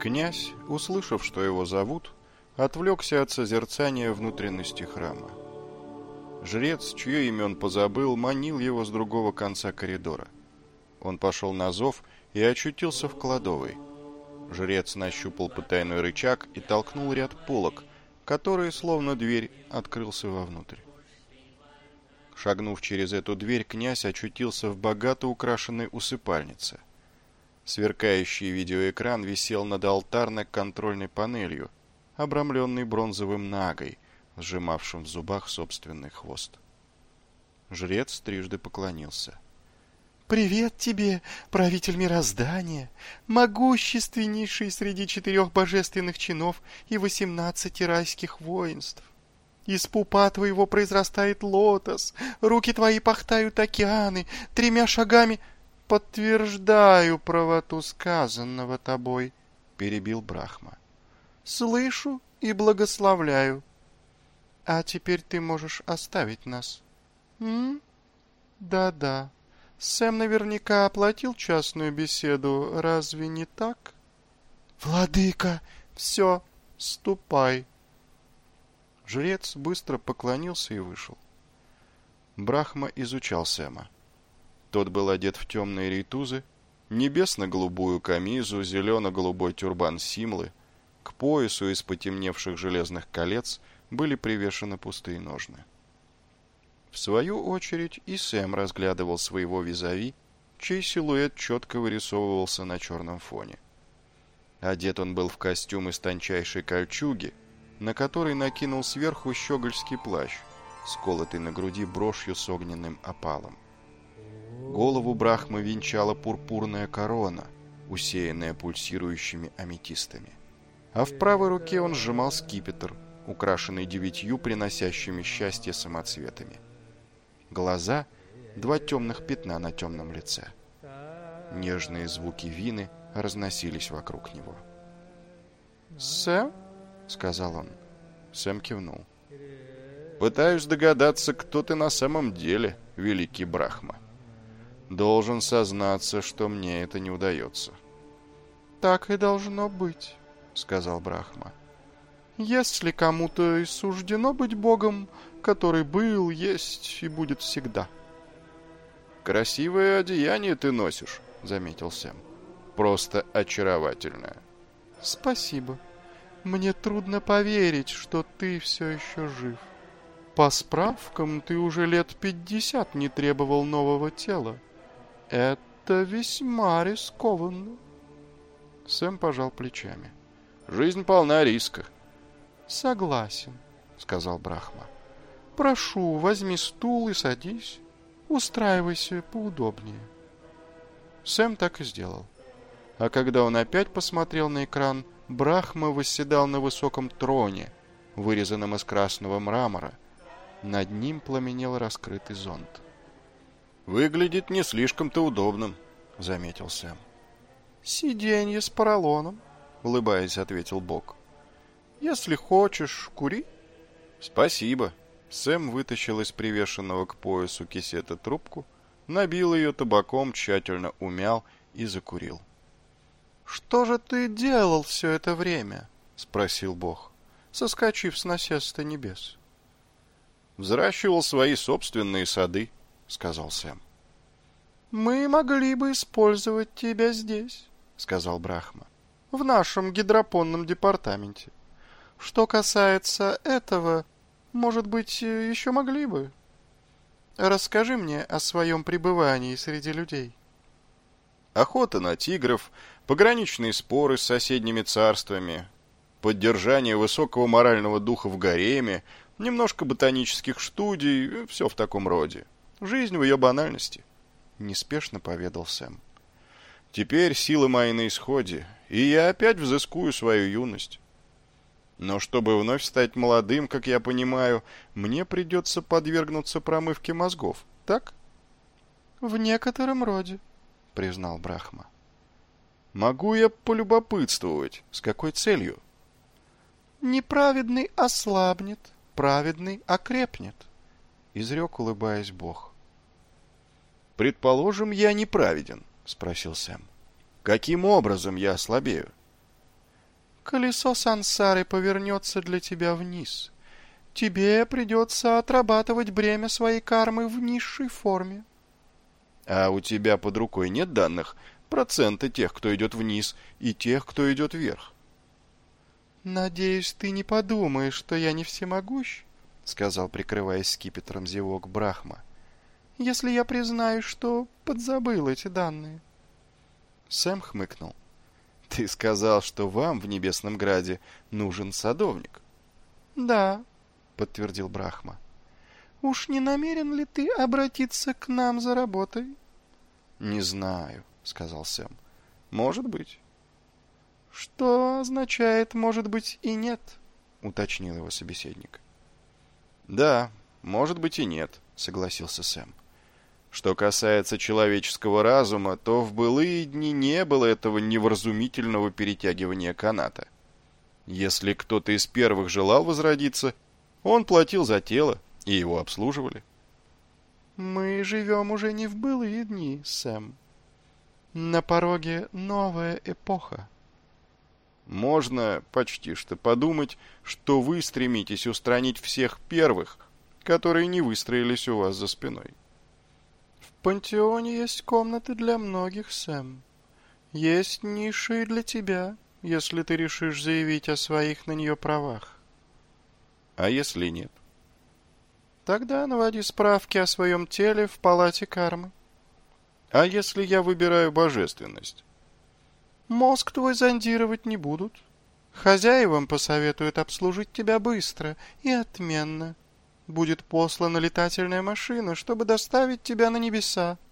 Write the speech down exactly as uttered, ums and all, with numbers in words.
Князь, услышав, что его зовут, отвлекся от созерцания внутренности храма. Жрец, чье имя он позабыл, манил его с другого конца коридора. Он пошел на зов и очутился в кладовой. Жрец нащупал потайной рычаг и толкнул ряд полок, который, словно дверь, открылся вовнутрь. Шагнув через эту дверь, князь очутился в богато украшенной усыпальнице. Сверкающий видеоэкран висел над алтарно-контрольной панелью, обрамленный бронзовым нагой, сжимавшим в зубах собственный хвост. Жрец трижды поклонился. «Привет тебе, правитель мироздания, могущественнейший среди четырех божественных чинов и восемнадцати райских воинств. Из пупа твоего произрастает лотос, руки твои пахтают океаны, тремя шагами...» «Подтверждаю правоту сказанного тобой», — перебил Брахма. «Слышу и благословляю. А теперь ты можешь оставить нас». «М? Да-да. Сэм наверняка оплатил частную беседу, разве не так?» «Владыка!» «Все, ступай». Жрец быстро поклонился и вышел. Брахма изучал Сэма. Тот был одет в темные рейтузы, небесно-голубую камизу, зелено-голубой тюрбан симлы. К поясу из потемневших железных колец были привешены пустые ножны. В свою очередь и Сэм разглядывал своего визави, чей силуэт четко вырисовывался на черном фоне. Одет он был в костюм из тончайшей кольчуги, на который накинул сверху щегольский плащ, сколотый на груди брошью с огненным опалом. Голову Брахмы венчала пурпурная корона, усеянная пульсирующими аметистами. А в правой руке он сжимал скипетр, украшенный девятью приносящими счастье самоцветами. Глаза — два темных пятна на темном лице. Нежные звуки вины разносились вокруг него. «Сэм?» — сказал он. Сэм кивнул. «Пытаюсь догадаться, кто ты на самом деле, великий Брахма. Должен сознаться, что мне это не удается». «Так и должно быть», — сказал Брахма. «Если кому-то и суждено быть Богом, который был, есть и будет всегда». «Красивое одеяние ты носишь», — заметил Сэм. «Просто очаровательное». «Спасибо. Мне трудно поверить, что ты все еще жив. По справкам, ты уже лет пятьдесят не требовал нового тела. Это весьма рискованно». Сэм пожал плечами. «Жизнь полна риска». «Согласен», — сказал Брахма. «Прошу, возьми стул и садись. Устраивайся поудобнее». Сэм так и сделал. А когда он опять посмотрел на экран, Брахма восседал на высоком троне, вырезанном из красного мрамора. Над ним пламенел раскрытый зонт. «Выглядит не слишком-то удобным», — заметил Сэм. «Сиденье с поролоном», — улыбаясь, ответил Бог. «Если хочешь, кури». «Спасибо». Сэм вытащил из привешенного к поясу кисета трубку, набил ее табаком, тщательно умял и закурил. «Что же ты делал все это время?» — спросил Бог, соскочив с насеста небес. «Взращивал свои собственные сады», — сказал Сэм. «Мы могли бы использовать тебя здесь», — сказал Брахма, — «в нашем гидропонном департаменте. Что касается этого, может быть, еще могли бы. Расскажи мне о своем пребывании среди людей». Охота на тигров, пограничные споры с соседними царствами, поддержание высокого морального духа в гареме, немножко ботанических студий, все в таком роде. Жизнь в ее банальности», — неспешно поведал Сэм. «Теперь силы мои на исходе, и я опять взыскую свою юность. Но чтобы вновь стать молодым, как я понимаю, мне придется подвергнуться промывке мозгов, так?» «В некотором роде», — признал Брахма. «Могу я полюбопытствовать, с какой целью?» «Неправедный ослабнет, праведный окрепнет», — изрек, улыбаясь, Бог. «Предположим, я неправеден», — спросил Сэм. «Каким образом я ослабею?» колесо сансары повернется для тебя вниз. Тебе придется отрабатывать бремя своей кармы в низшей форме. А у тебя под рукой нет данных? Процента тех, кто идет вниз, и тех, кто идет вверх? Надеюсь, ты не подумаешь, что я не всемогущ, сказал, прикрываясь скипетром зевок, Брахма, если я признаю, что подзабыл эти данные. Сэм хмыкнул. Ты сказал, что вам в Небесном Граде нужен садовник. Да, подтвердил Брахма. Уж не намерен ли ты обратиться к нам за работой? Не знаю, сказал Сэм. Может быть. Что означает «может быть» и «нет», уточнил его собеседник. Да, может быть и нет, согласился Сэм. Что касается человеческого разума, то в былые дни не было этого невразумительного перетягивания каната. Если кто-то из первых желал возродиться, он платил за тело, и его обслуживали. Мы живем уже не в былые дни, Сэм. На пороге новая эпоха. Можно почти что подумать, что вы стремитесь устранить всех первых, которые не выстроились у вас за спиной. В пантеоне есть комнаты для многих, Сэм. Есть ниши и для тебя, если ты решишь заявить о своих на нее правах. А если нет? Тогда наводи справки о своем теле в палате кармы. А если я выбираю божественность? Мозг твой зондировать не будут. Хозяевам посоветуют обслужить тебя быстро и отменно. Будет послана летательная машина, чтобы доставить тебя на небеса.